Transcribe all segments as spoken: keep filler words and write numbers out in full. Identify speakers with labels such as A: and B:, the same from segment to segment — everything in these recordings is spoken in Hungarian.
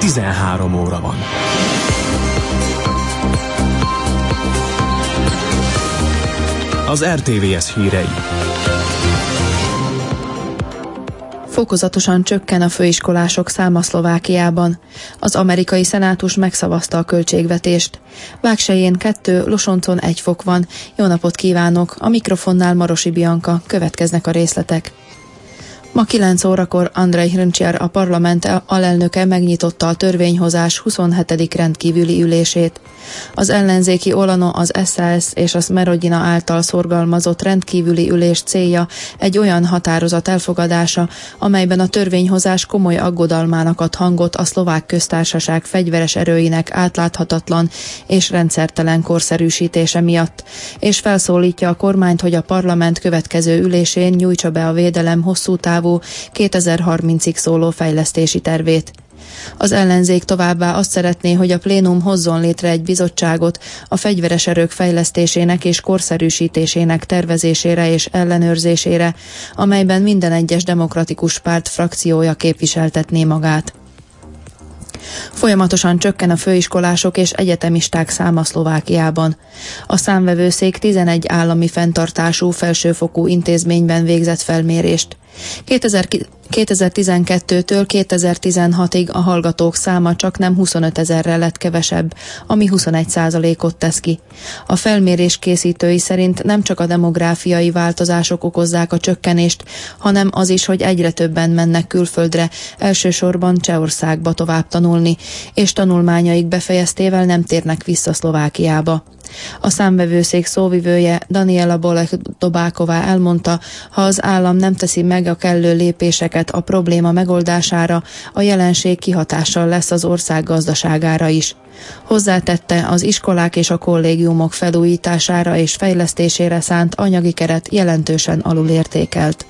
A: tizenhárom óra van. Az er té vé es hírei.
B: Fokozatosan csökken a főiskolások száma Szlovákiában. Az amerikai szenátus megszavazta a költségvetést. Vágselyén kettő, Losoncon egy fok van. Jó napot kívánok! A mikrofonnál Marosi Bianka, következnek a részletek. Ma kilenc órakor Andrej Hrncsiar, a parlament alelnöke megnyitotta a törvényhozás huszonhetedik rendkívüli ülését. Az ellenzéki Olano, az es zé es és a Smerodina által szorgalmazott rendkívüli ülés célja egy olyan határozat elfogadása, amelyben a törvényhozás komoly aggodalmának ad hangot a szlovák köztársaság fegyveres erőinek átláthatatlan és rendszertelen korszerűsítése miatt, és felszólítja a kormányt, hogy a parlament következő ülésén nyújtsa be a védelem hosszú távú kétezer-harmincig szóló fejlesztési tervét. Az ellenzék továbbá azt szeretné, hogy a plénum hozzon létre egy bizottságot a fegyveres erők fejlesztésének és korszerűsítésének tervezésére és ellenőrzésére, amelyben minden egyes demokratikus párt frakciója képviseltetné magát. Folyamatosan csökken a főiskolások és egyetemisták száma Szlovákiában. A számvevőszék tizenegy állami fenntartású felsőfokú intézményben végzett felmérést. kétezer-tizenkettőtől kétezer-tizenhatig a hallgatók száma csaknem huszonöt ezerrel lett kevesebb, ami huszonegy százalékot tesz ki. A felmérés készítői szerint nem csak a demográfiai változások okozzák a csökkenést, hanem az is, hogy egyre többen mennek külföldre, elsősorban Csehországba tovább tanulni, és tanulmányaik befejeztével nem térnek vissza Szlovákiába. A számvevőszék szóvivője Daniela Bolek-Dobáková elmondta, ha az állam nem teszi meg a kellő lépéseket a probléma megoldására, a jelenség kihatással lesz az ország gazdaságára is. Hozzátette, az iskolák és a kollégiumok felújítására és fejlesztésére szánt anyagi keret jelentősen alulértékelt.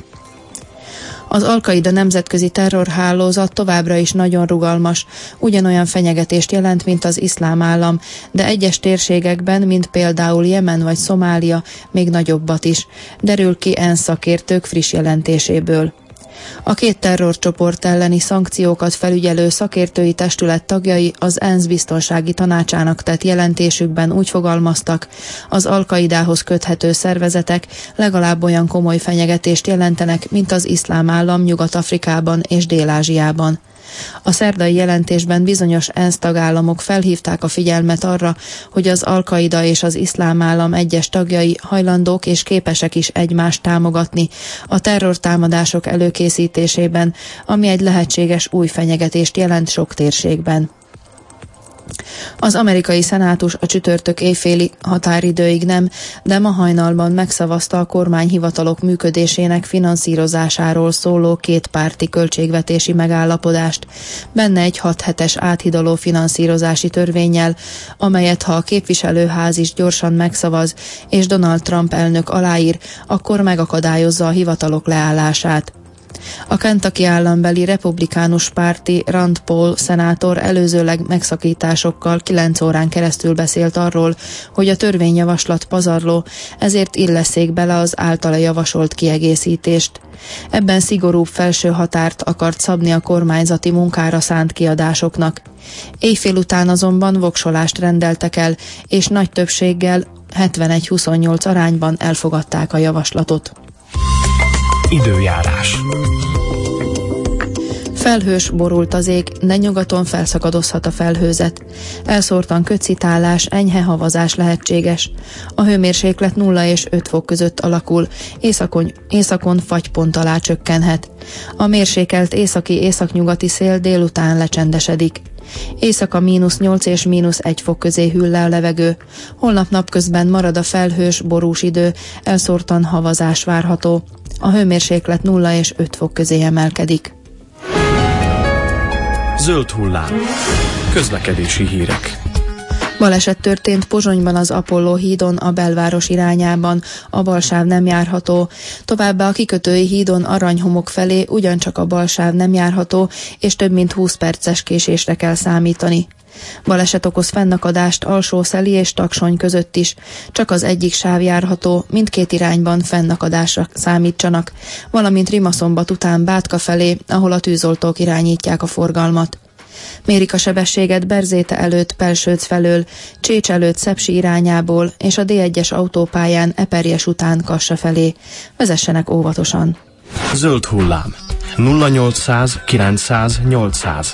B: Az Al-Qaida nemzetközi terrorhálózat továbbra is nagyon rugalmas, ugyanolyan fenyegetést jelent, mint az iszlám állam, de egyes térségekben, mint például Jemen vagy Szomália, még nagyobbat is, derül ki e en es szakértők friss jelentéséből. A két terrorcsoport elleni szankciókat felügyelő szakértői testület tagjai az e en es biztonsági tanácsának tett jelentésükben úgy fogalmaztak, az Al-Qaidához köthető szervezetek legalább olyan komoly fenyegetést jelentenek, mint az iszlám állam Nyugat-Afrikában és Dél-Ázsiában. A szerdai jelentésben bizonyos e en es tagállamok felhívták a figyelmet arra, hogy az Al-Qaida és az iszlám állam egyes tagjai hajlandók és képesek is egymást támogatni a terrortámadások előkészítésében, ami egy lehetséges új fenyegetést jelent sok térségben. Az amerikai szenátus a csütörtök éjféli határidőig nem, de ma hajnalban megszavazta a kormányhivatalok működésének finanszírozásáról szóló kétpárti költségvetési megállapodást, benne egy hat hetes áthidaló finanszírozási törvénnyel, amelyet ha a képviselőház is gyorsan megszavaz, és Donald Trump elnök aláír, akkor megakadályozza a hivatalok leállását. A Kentucky állambeli republikánus párti Rand Paul szenátor előzőleg megszakításokkal kilenc órán keresztül beszélt arról, hogy a törvényjavaslat pazarló, ezért illesszék bele az általa javasolt kiegészítést. Ebben szigorúbb felső határt akart szabni a kormányzati munkára szánt kiadásoknak. Éjfél után azonban voksolást rendeltek el, és nagy többséggel hetvenegy huszonnyolc arányban elfogadták a javaslatot.
A: Időjárás.
B: Felhős, borult az ég, de nyugaton felszakadozhat a felhőzet. Elszórtan kötszitálás, enyhe havazás lehetséges. A hőmérséklet nulla és öt fok között alakul, északon, északon fagypont alá csökkenhet. A mérsékelt északi északnyugati szél délután lecsendesedik. Éjszaka mínusz nyolc és mínusz egy fok közé hűl le a levegő. Holnap napközben marad a felhős, borús idő, elszórtan havazás várható. A hőmérséklet nulla és öt fok közé emelkedik.
A: Zöld hullám. Közlekedési hírek.
B: Baleset történt Pozsonyban az Apolló hídon a belváros irányában, a balsáv nem járható. Továbbá a kikötői hídon Aranyhomok felé ugyancsak a balsáv nem járható, és több mint húsz perces késésre kell számítani. Baleset okoz fennakadást Alsószeli és Taksony között is. Csak az egyik sáv járható, mindkét irányban fennakadásra számítsanak, valamint Rimaszombat után Bátka felé, ahol a tűzoltók irányítják a forgalmat. Mérik a sebességet Berzéte előtt Pelsőc felől, Csécs előtt Szepsi irányából és a dé egyes autópályán Eperjes után Kassa felé. Vezessenek óvatosan.
A: Zöld hullám. nulla nyolcszáz kilencszáz nyolcszáz.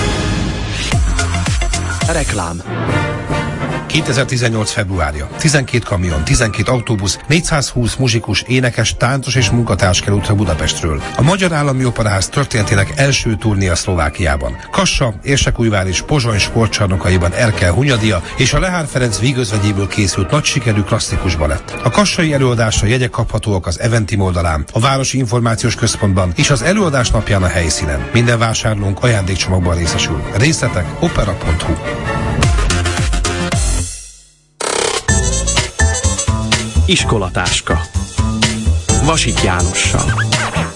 A: Reklám.
C: kétezer-tizennyolc februárja. tizenkét kamion, tizenkét autóbusz, négyszázhúsz muzsikus, énekes, táncos és munkatárs került útra Budapestről. A Magyar Állami Operaház történetének első turnéja Szlovákiában. Kassa, Érsekújvár és Pozsony sportcsarnokaiban Erkel Hunyadia és a Lehár Ferenc vígözvegyéből készült nagy sikerű klasszikus balett. A kassai előadásra jegyek kaphatóak az Eventim oldalán, a Városi Információs Központban és az előadás napján a helyszínen. Minden vásárlónk ajándékcsomagban részesül. Részletek opera pont hu.
A: Iskolatáska. Vasik Jánossal.